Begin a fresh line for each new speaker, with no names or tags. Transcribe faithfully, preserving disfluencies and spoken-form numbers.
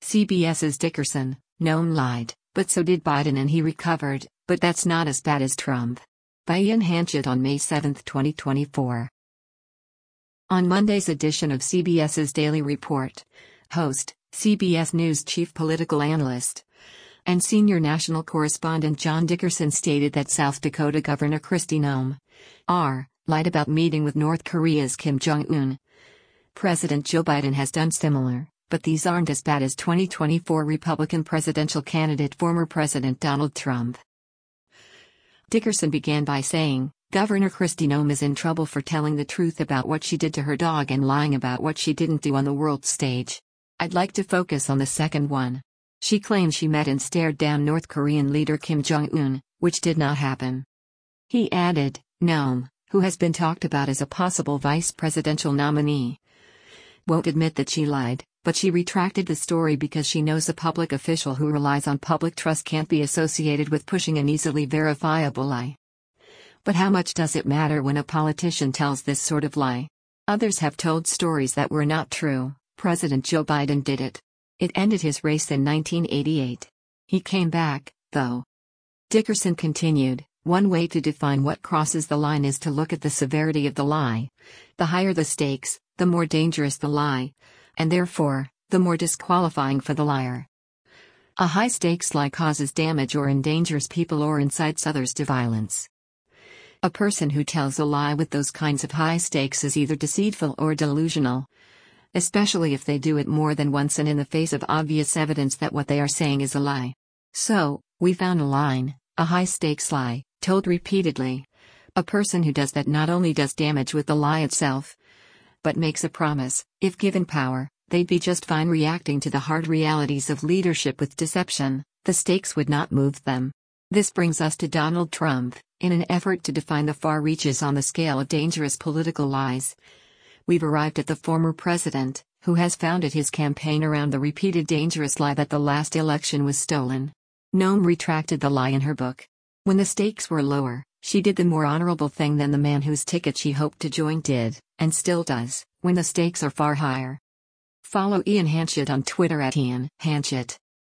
CBS's Dickerson, Noam lied, but so did Biden and he recovered, but that's not as bad as Trump. By Ian Hanchett on May seventh, twenty twenty-four. On Monday's edition of CBS's Daily Report, host, C B S News chief political analyst, and senior national correspondent John Dickerson stated that South Dakota Governor Kristi Noem R. lied about meeting with North Korea's Kim Jong-un. President Joe Biden has done similar, but these aren't as bad as twenty twenty-four Republican presidential candidate former President Donald Trump. Dickerson began by saying, Governor Kristi Noem is in trouble for telling the truth about what she did to her dog and lying about what she didn't do on the world stage. I'd like to focus on the second one. She claims she met and stared down North Korean leader Kim Jong-un, which did not happen. He added, Noem, who has been talked about as a possible vice presidential nominee, won't admit that she lied, but she retracted the story because she knows a public official who relies on public trust can't be associated with pushing an easily verifiable lie. But how much does it matter when a politician tells this sort of lie? Others have told stories that were not true. President Joe Biden did it. It ended his race in nineteen eighty-eight. He came back, though. Dickerson continued, one way to define what crosses the line is to look at the severity of the lie. The higher the stakes, the more dangerous the lie, and therefore, the more disqualifying for the liar. A high-stakes lie causes damage or endangers people or incites others to violence. A person who tells a lie with those kinds of high stakes is either deceitful or delusional, especially if they do it more than once and in the face of obvious evidence that what they are saying is a lie. So, we found a line, a high-stakes lie, told repeatedly. A person who does that not only does damage with the lie itself, but makes a promise, if given power, they'd be just fine reacting to the hard realities of leadership with deception, the stakes would not move them. This brings us to Donald Trump. In an effort to define the far reaches on the scale of dangerous political lies, we've arrived at the former president, who has founded his campaign around the repeated dangerous lie that the last election was stolen. Noem retracted the lie in her book. When the stakes were lower, she did the more honorable thing than the man whose ticket she hoped to join did, and still does, when the stakes are far higher. Follow Ian Hanchett on Twitter at Ian Hanchett.